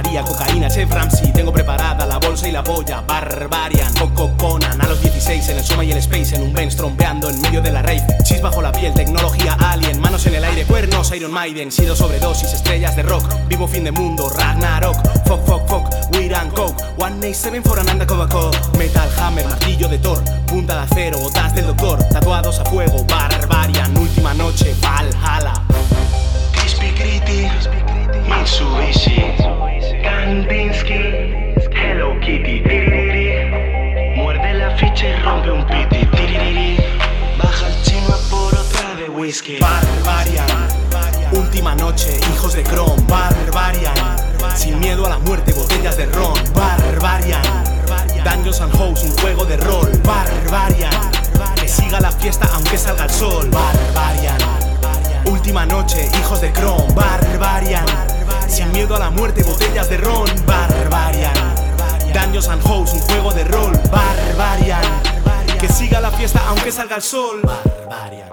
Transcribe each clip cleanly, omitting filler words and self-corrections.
María, cocaína, Chef Ramsay. Tengo preparada la bolsa y la polla, Barbarian. Coco Conan, a los 16 en el Soma y el Space. En un Benz trompeando en medio de la rave. Chis bajo la piel, tecnología alien. Manos en el aire, cuernos, Iron Maiden. Sido sobredosis, estrellas de rock. Vivo fin de mundo, Ragnarok. Fuck, fuck, fuck, weed and coke. 187 for an undercover. Metal Hammer, martillo de Thor. Punta de acero, botas del doctor. Tatuados a fuego, Barbarian. Última noche, Valhalla. Crispy Gritty, Mitsubishi, Kandinsky, Hello Kitty, tiririri. Muerde la ficha y rompe un piti, tiririri. Baja el chino a por otra de whisky. Barbarian. Última noche, hijos de Chrome, Barbarian. Sin miedo a la muerte, botellas de ron, Barbarian. Dungeons and Hoes, un juego de rol, Barbarian. Que siga la fiesta aunque salga el sol, Barbarian. Última noche, hijos de Chrome, Barbarian. Sin miedo a la muerte, botellas de ron, Barbarian. Dungeons and Hoes, un juego de rol, Barbarian. Que siga la fiesta aunque salga el sol, Barbarian.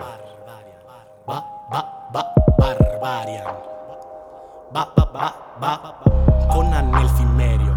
Barbarian. Conan el cimerio.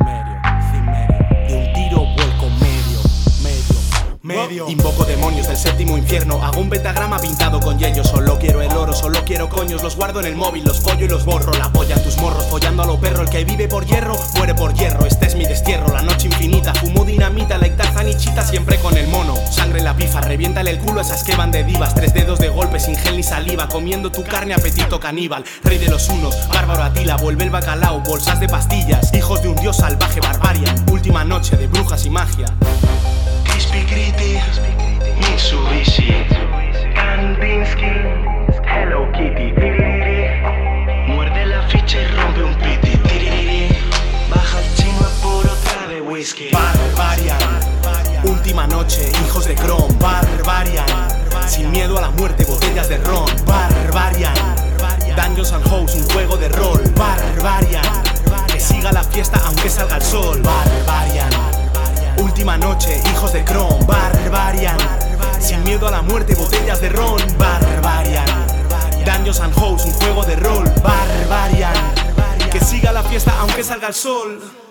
De un tiro vuelco medio. Invoco demonios del séptimo infierno. Hago un pentagrama pintado con yello. Solo quiero el oro, solo quiero coños. Los guardo en el móvil, los follo y los borro. La polla en tus morros, follando a lo perro. El que vive por hierro, muere por hierro. Este es mi destierro, la noche infinita. Fumo dinamita, like Tarzan y Chita, siempre con el mono. Sangre en la pifa, reviéntale el culo a esas que van de divas. 3 dedos de golpe, sin gel ni saliva. Comiendo tu carne, apetito caníbal. Rey de los unos, bárbaro Atila. Vuelve el bacalao, bolsas de pastillas. Hijos de un dios salvaje, Barbarian. Última noche de brujas y magia. Crispy Gritty, Mitsubishi, Kandinsky, Hello Kitty, tiririri. Muerde la ficha y rompe un piti, tiririri. Baja el chino a por otra de whisky. Barbarian. Última noche, hijos de Chrome, Barbarian. Sin miedo a la muerte, botellas de ron, Barbarian. Dungeons and Hoes, un juego de rol, Barbarian. Que siga la fiesta aunque salga el sol, Barbarian. Última noche, hijos de Chrome, Barbarian. Sin miedo a la muerte, botellas de ron, Barbarian. Dungeons and Hoes, un juego de rol, Barbarian. Que siga la fiesta aunque salga el sol.